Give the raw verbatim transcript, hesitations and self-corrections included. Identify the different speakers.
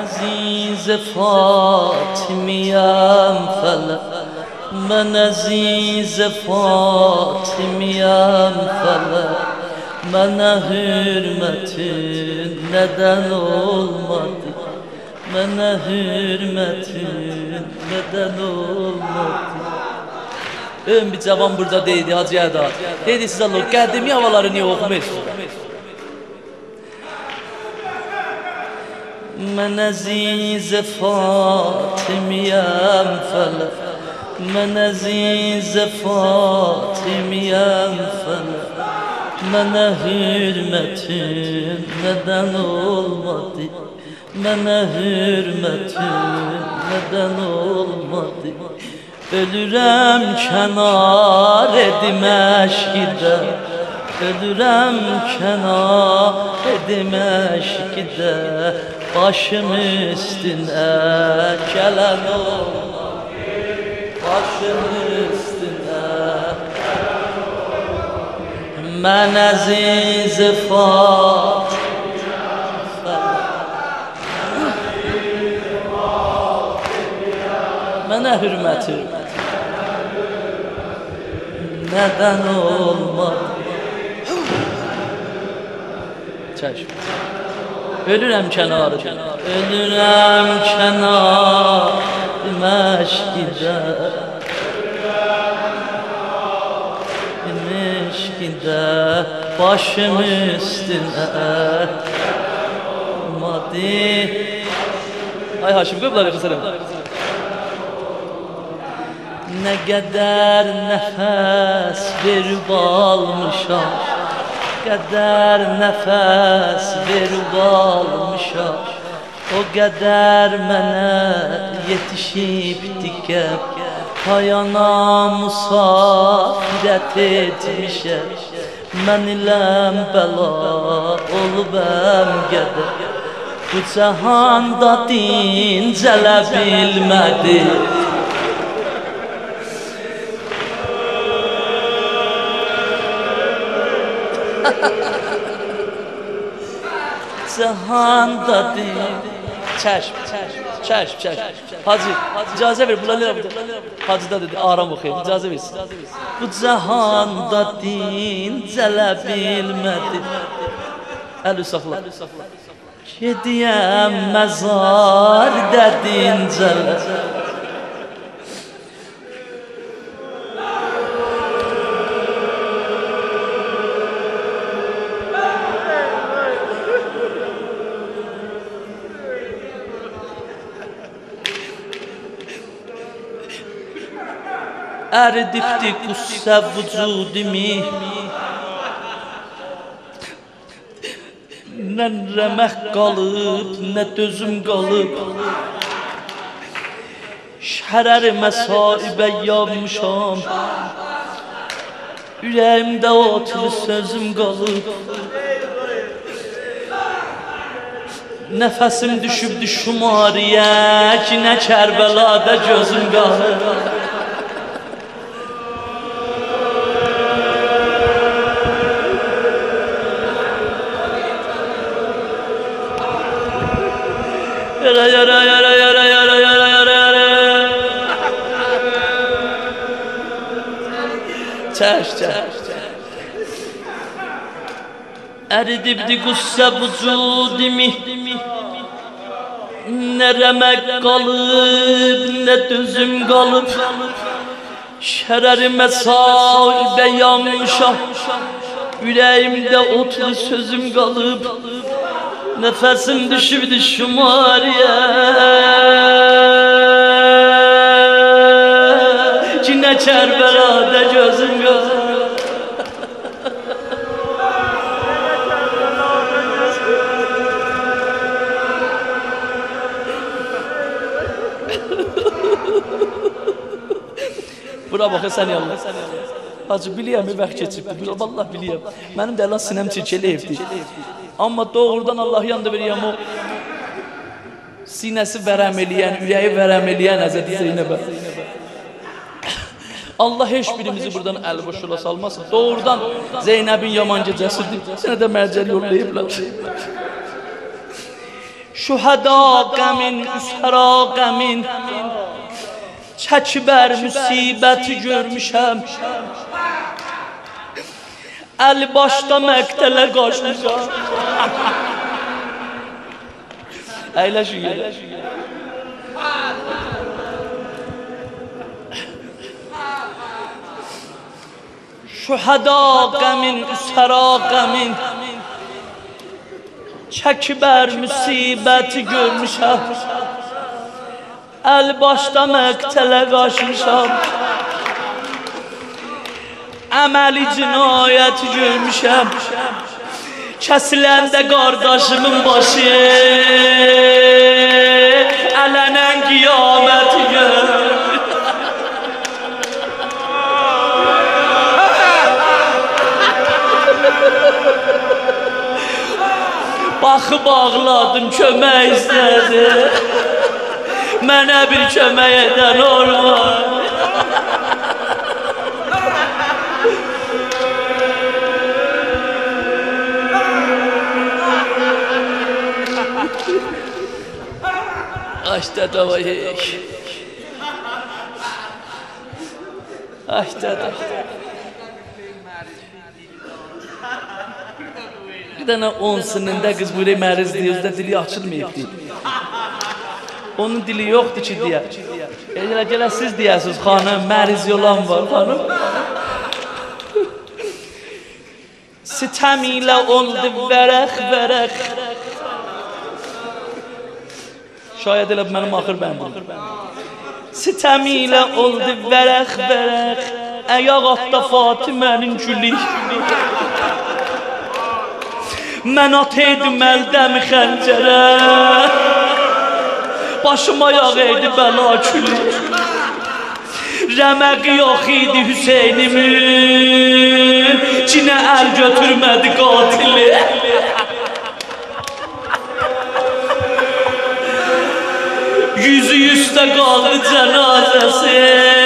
Speaker 1: عزیز فاطمیم فلک من عزیز فاطمیم فلک Mənə hürmətin nədən olmadı Mənə hürmətin nədən olmadı Ön bir cavan burada deydi Hacı Əda Deydi siz Allah qədimi havaları niyə oxumayırsınız Mən əziz Fatimiyəm fələk Mən əziz Fatimiyəm fələk Mənə hürmətin nədən olmadı Mənə hürmətin nədən olmadı Ölürəm kənar edim əşkidə Ölürəm kənar edim əşkidə Başım üstünə gələn olmadı Başım üstünə Mən əziz Fatimiyəm Mənə hürmətim Nədən olmadı Çəşm Ölürəm kənarı Ölürəm kənar məşkidə Başım üstünə olmadı Ay Haşim qıbları qısırım Nə qədər nəfəs verib almışam Qədər nəfəs verib almışam O qədər mənə yetişibdi gəb Payana musafirət etmişəm Mən iləm bəla olub əmgədə Bu cəhanda dincələ bilmədi Cəhanda dincələ Çəşm, çəşm, çəşm Hacı, icazə ver, bulanır Hacı da dedi, aram oxuyayım, icazə versin Bu cəhanda dincələ bilmədi Əl saxla Gediyəm məzardə dincələ Ərdibdi qussə vücudimi Nə rəmək qalıb, nə dözüm qalıb Şərər məsaibə yanmışam Ürəyimdə otlu sözüm qalıb Nəfəsim düşübdü şumariyə Ki nə Kərbəlada gözüm qalıb Yara yara yara yara yara yara yara yara Çəş çəş Əridibdi qussə vücudimi Nə rəmək qalıb, nə dözüm qalıb Şərəri məsaibə yanmışam Ürəyimdə otlu sözüm qalıb Nəfəsim düşübdü şumariyə Ki nə Kərbəlada gözüm qalıb Bura bax, sən yallah Hacı, biliyəm, bir vaxt keçibdir Vallah biliyəm Mənim də Allah sinəm çirkəliyibdir Amma doğrudan Allah yanında veriyəm o Sinəsi vərəm eləyən, ürəyi vərəm eləyən Həzrəti Zeynəbə Allah heç birimizi buradan əl boşula salmasın Doğrudan Zeynəbin yaman gecəsidir Sənə də mərcər yollayıblar Şuhada qəmin, üsəra qəmin, çəkbər müsibəti görmüşəm. Əl başda məqtələ qaçmışam. Əyləşin yerə. Şuhada qəmin, üsəra qəmin, çəkbər müsibəti görmüşəm. Əl başda məqtələ qaçmışam. Əməli cinayəti görmüşəm. Kəsiləndə qardaşımın başı, ələnən qiyaməti görmüşəm. Baxıb ağladım, kömək istədi. Mənə bir kömək edən olmaz. Aç dədə vayek. Aç dədə. Bir dənə on sinində qız böyle məriz deyir, dili açılmayıb deyir. Onun dili yoxdur ki deyə. Elə gələ siz deyəsiniz, xanım, məriz yolan var, xanım. Sitəm ilə oldu vərəq, vərəq. Şayət elə mənim axır bəndim. Sitəm ilə oldu vərəq, vərəq. Əyaq atda Fatimənin gülü. Mən ataydım əldəmi xəncərə. Başım ayağı idi bəla külü. Rəməqi yox idi Hüseynimin, cinə əl götürmədi qatili. Yüzü üstə qaldı cənazəsi.